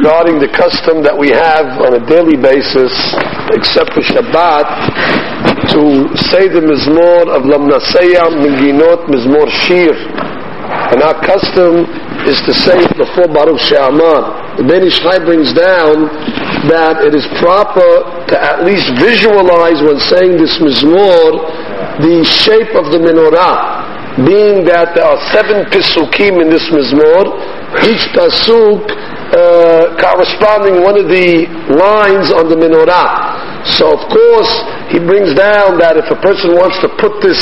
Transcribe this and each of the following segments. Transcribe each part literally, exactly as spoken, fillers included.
regarding the custom that we have on a daily basis, except for Shabbat, to say the Mizmor of Lamnaseya Minginot Mizmor Shir. And our custom is to say it before Baruch She'amar. The Ben Ish Chai brings down that it is proper to at least visualize when saying this Mizmor the shape of the menorah, being that there are seven Pisukim in this Mizmor, each Pasuk uh, corresponding one of the lines on the menorah. So of course he brings down that if a person wants to put this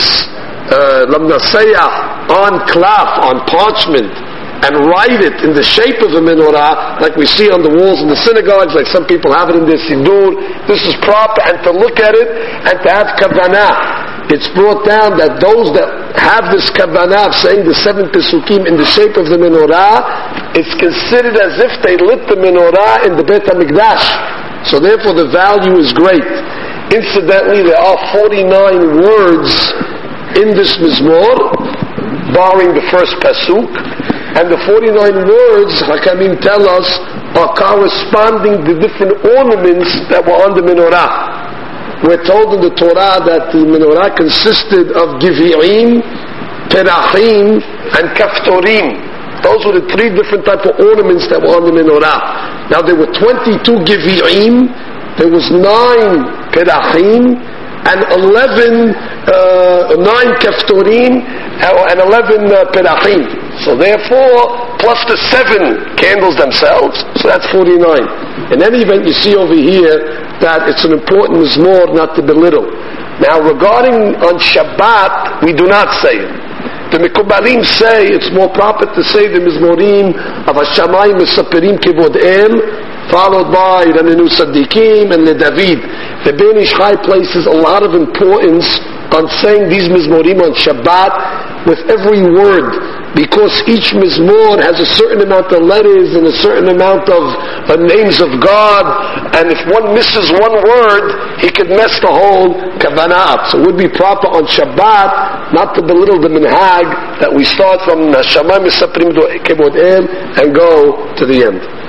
Lamnaseya on cloth, on parchment, and write it in the shape of a menorah, like we see on the walls in the synagogues, like some people have it in their siddur, this is proper, and to look at it, and to have kavanah. It's brought down that those that have this kavanah of saying the seven Pesukim in the shape of the menorah, it's considered as if they lit the menorah in the Beit HaMikdash. So therefore the value is great. Incidentally, there are forty-nine words in this Mizmor, barring the first Pasuk, and the forty-nine words, Hakamim tell us, are corresponding to different ornaments that were on the menorah. We're told in the Torah that the menorah consisted of Givi'im, Terachim, and Kaftorim. Those were the three different types of ornaments that were on the menorah. Now there were twenty-two Givi'im, there was nine Terachim, and eleven, uh, nine Kaftorim, and eleven uh, Perachim. So therefore, plus the seven candles themselves, so that's forty-nine. In any event, you see over here that it's an important Mizmor not to belittle. Now regarding on Shabbat, we do not say it. The Mekubalim say it's more proper to say the Mizmorim of Hashamayim Mesaperim Kivod El, followed by Ranenu Sadiqim and Le David. The Ben Ish Chai places a lot of importance on saying these Mizmorim on Shabbat with every word, because each Mizmor has a certain amount of letters and a certain amount of uh, names of God, and if one misses one word, he could mess the whole Kavanah. So it would be proper on Shabbat not to belittle the minhag that we start from Shamayim Mesaprim Kevod El and go to the end.